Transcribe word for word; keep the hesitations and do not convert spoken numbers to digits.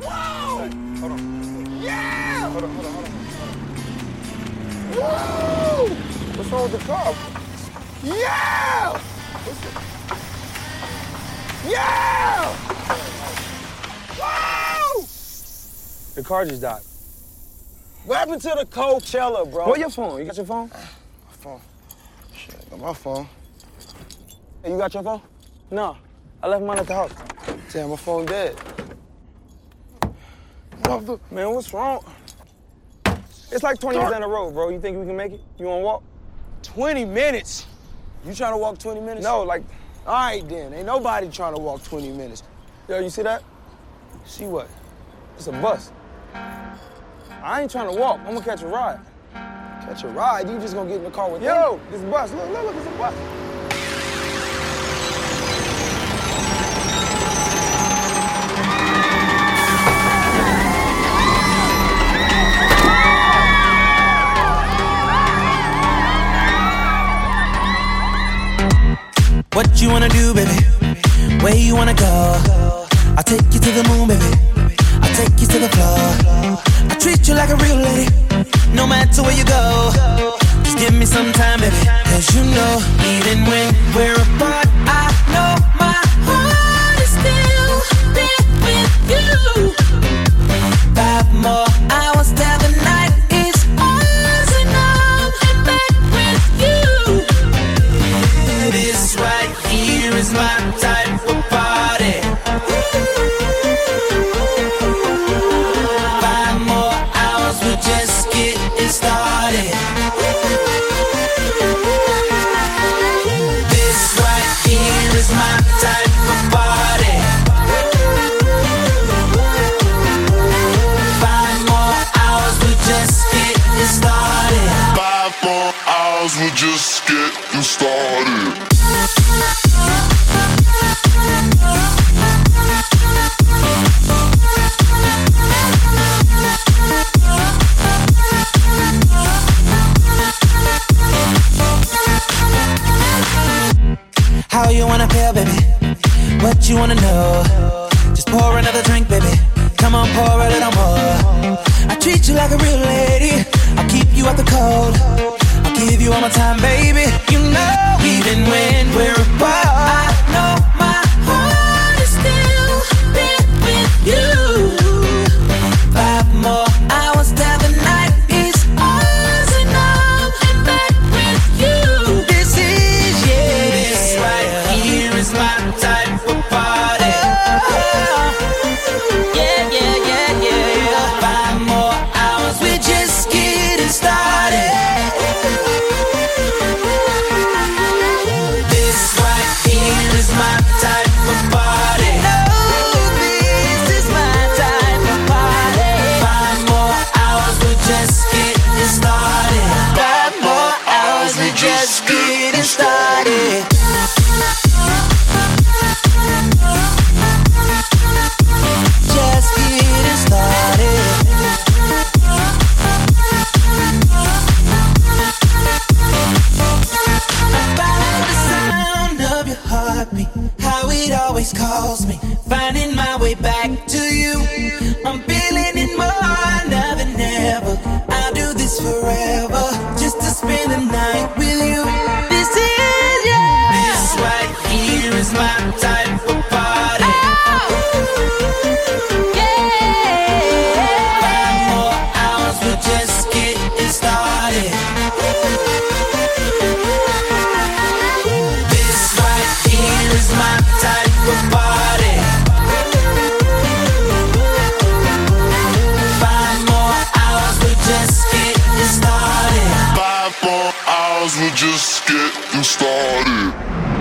Whoa! Hey, hold on. Yeah! Hold on, hold on, hold on. Woo! What's wrong with the car? Yeah! Yeah! Woo! The car just died. What happened to the Coachella, bro? Where's your phone? You got your phone? My phone. Shit, I got my phone. Hey, you got your phone? No, I left mine at the house. Damn, my phone dead. Mother- Man, what's wrong? It's like twenty minutes down the road, bro. You think we can make it? You wanna walk? twenty minutes? You trying to walk twenty minutes? No, like, All right, then. Ain't nobody trying to walk twenty minutes. yo, you see that? See what? It's a bus. I ain't trying to walk. I'm gonna catch a ride. Catch a ride? You just gonna get in the car with Yo, this bus. Look, look, look, it's a bus. What you wanna do, baby? Where you wanna go? I'll take you to the moon, baby. I'll take you to the floor. I treat you like a real lady, no matter where you go. Just give me some time, baby. Cause you know, even when we're apart, I know my heart is still there with you. Five more hours till the night is ours, and I'm back with you. This right here is my type of party. Five more hours, we're just getting started. This right here is my type of party. Five more hours, we're just getting started. Five more hours, we're just getting started. How you wanna feel, baby? What you wanna know? Just pour another drink, baby. Come on, pour a little more. I treat you like a real lady. I'll keep you out the cold. I'll give you all my time, baby. You know, even when we're apart, I know my heart is still there with you. Five more hours till the night is ours, and I'm back with you. This is, yeah. This right here is my type of party. Yeah, yeah, yeah, yeah. Five more hours, we're just getting started. This right here is my type of party. No, this is my type of party. Five more hours, we're just getting started. Five more hours, we're just getting started. Just getting started. About the sound of your heartbeat, how it always calls me, finding my way back to you. I'm feeling it more now than ever. I'll do this forever, just to spend the night with you. This is, yeah. This right here is my type of party. Yeah. Five more hours, we're just getting started. This right here is my type of party. Five more hours, we're just getting started. Five more hours, we're just getting started.